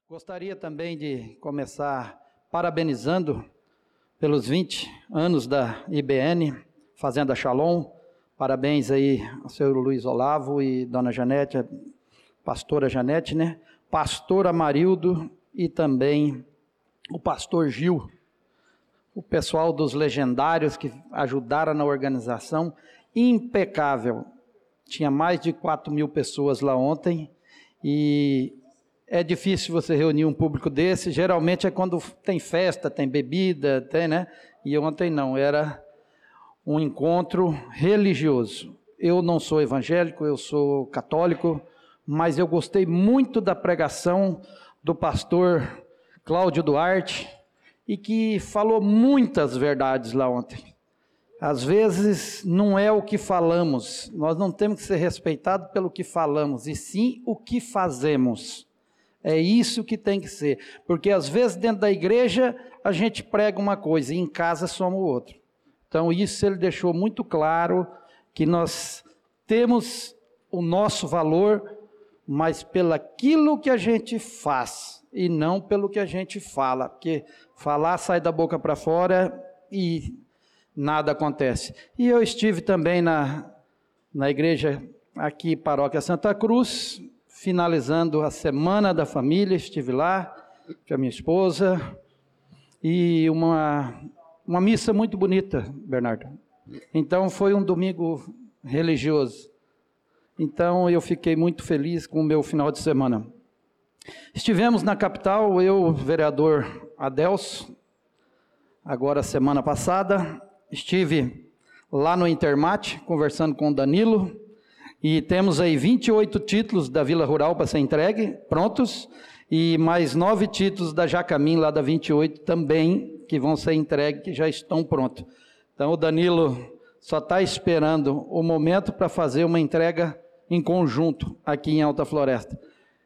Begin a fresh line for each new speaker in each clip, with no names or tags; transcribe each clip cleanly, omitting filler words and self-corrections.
Gostaria também de começar parabenizando pelos 20 anos da IBN, Fazenda Shalom. Parabéns aí ao senhor Luiz Olavo e dona Janete, a pastora Janete, né? Pastor Amarildo e também o pastor Gil, o pessoal dos legendários que ajudaram na organização, impecável. Tinha mais de 4.000 pessoas lá ontem e é difícil você reunir um público desse, geralmente é quando tem festa, tem bebida, tem, né? E ontem não, era um encontro religioso. Eu não sou evangélico, eu sou católico, mas eu gostei muito da pregação do pastor Cláudio Duarte, e que falou muitas verdades lá ontem. Às vezes não é o que falamos, nós não temos que ser respeitados pelo que falamos, e sim o que fazemos. É isso que tem que ser, porque às vezes dentro da igreja a gente prega uma coisa e em casa somos outra. Então isso ele deixou muito claro, que nós temos o nosso valor, mas pelo aquilo que a gente faz e não pelo que a gente fala, porque falar sai da boca para fora e nada acontece. E eu estive também na igreja aqui, Paróquia Santa Cruz, finalizando a Semana da Família, estive lá com a minha esposa, e uma missa muito bonita, Bernardo. Então foi um domingo religioso. Então eu fiquei muito feliz com o meu final de semana. Estivemos na capital, eu, o vereador Adelso, agora semana passada, estive lá no Intermate, conversando com o Danilo, e temos aí 28 títulos da Vila Rural para ser entregue, prontos, e mais 9 títulos da Jacamim, lá da 28, também, que vão ser entregues, que já estão prontos. Então o Danilo só está esperando o momento para fazer uma entrega em conjunto aqui em Alta Floresta.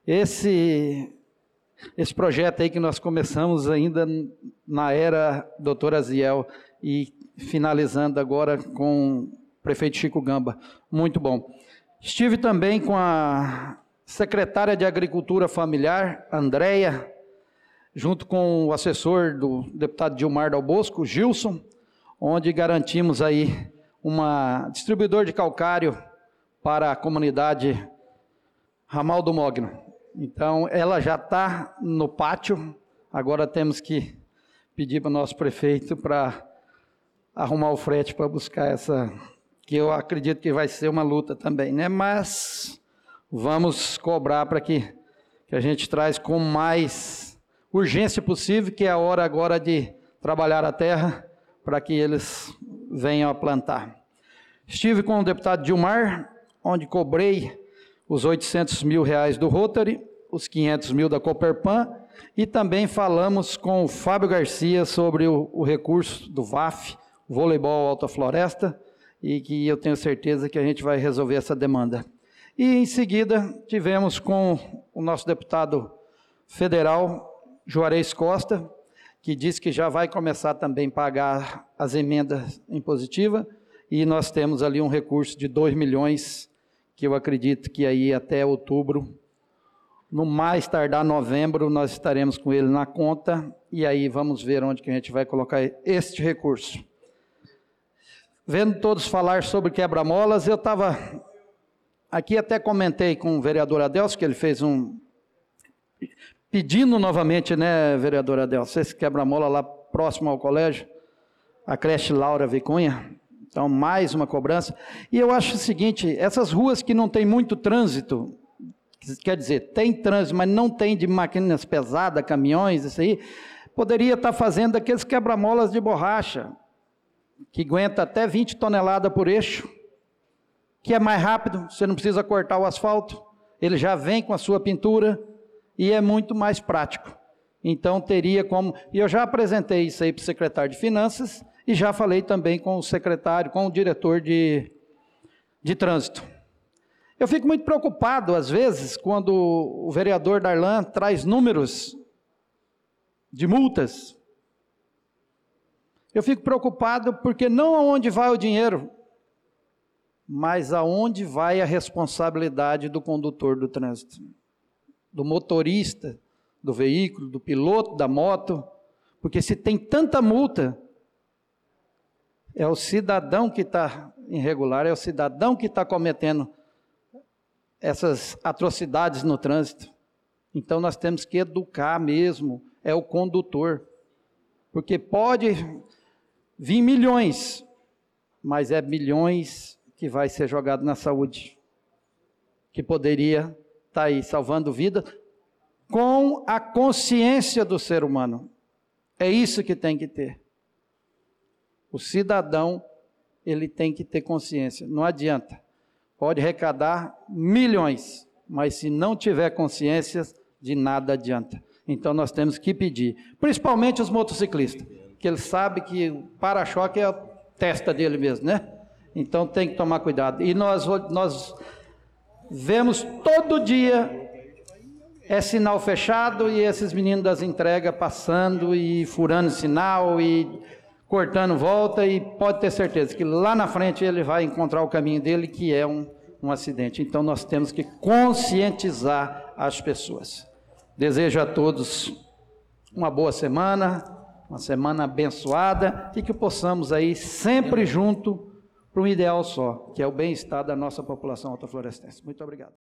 Esse projeto aí que nós começamos ainda na era doutor Aziel e finalizando agora com o prefeito Chico Gamba, muito bom. Estive também com a secretária de Agricultura Familiar, Andréia, junto com o assessor do deputado Gilmar Dal Bosco, Gilson, onde garantimos aí uma distribuidor de calcário para a comunidade Ramal do Mogno. Então, ela já está no pátio, agora temos que pedir para o nosso prefeito para arrumar o frete para buscar essa, que eu acredito que vai ser uma luta também, né? Mas vamos cobrar para que a gente traz com mais urgência possível, que é a hora agora de trabalhar a terra, para que eles venham a plantar. Estive com o deputado Gilmar, onde cobrei os R$800 mil do Rotary, os 500 mil da Coperpan, e também falamos com o Fábio Garcia sobre o recurso do VAF, Voleibol Alta Floresta, e que eu tenho certeza que a gente vai resolver essa demanda. E em seguida tivemos com o nosso deputado federal, Juarez Costa, que disse que já vai começar também a pagar as emendas impositivas, e nós temos ali um recurso de 2 milhões, que eu acredito que aí até outubro, no mais tardar novembro, nós estaremos com ele na conta, e aí vamos ver onde que a gente vai colocar este recurso. Vendo todos falar sobre quebra-molas, eu estava aqui, até comentei com o vereador Adelso, que ele fez pedindo novamente, né, vereador Adelso, esse quebra-mola lá próximo ao colégio, a creche Laura Vicunha. Então, mais uma cobrança. E eu acho o seguinte, essas ruas que não tem muito trânsito, quer dizer, tem trânsito, mas não tem de máquinas pesadas, caminhões, isso aí, poderia estar fazendo aqueles quebra-molas de borracha, que aguenta até 20 toneladas por eixo, que é mais rápido, você não precisa cortar o asfalto, ele já vem com a sua pintura, e é muito mais prático. Então, teria como... E eu já apresentei isso aí para o secretário de Finanças, e já falei também com o secretário, com o diretor de trânsito. Eu fico muito preocupado, às vezes, quando o vereador Darlan traz números de multas. Eu fico preocupado porque não aonde vai o dinheiro, mas aonde vai a responsabilidade do condutor do trânsito, do motorista do veículo, do piloto, da moto, porque se tem tanta multa, é o cidadão que está irregular, é o cidadão que está cometendo essas atrocidades no trânsito. Então nós temos que educar mesmo, é o condutor, porque pode vir milhões, mas é milhões que vai ser jogado na saúde, que poderia estar aí salvando vida com a consciência do ser humano. É isso que tem que ter. O cidadão, ele tem que ter consciência. Não adianta. Pode arrecadar milhões, mas se não tiver consciência, de nada adianta. Então nós temos que pedir, principalmente os motociclistas, que eles sabem que o para-choque é a testa dele mesmo, né? Então tem que tomar cuidado. E nós vemos todo dia sinal fechado e esses meninos das entregas passando e furando sinal e cortando volta, e pode ter certeza que lá na frente ele vai encontrar o caminho dele, que é um acidente. Então nós temos que conscientizar as pessoas. Desejo a todos uma boa semana, uma semana abençoada, e que possamos aí sempre junto para um ideal só, que é o bem-estar da nossa população altaflorestense. Muito obrigado.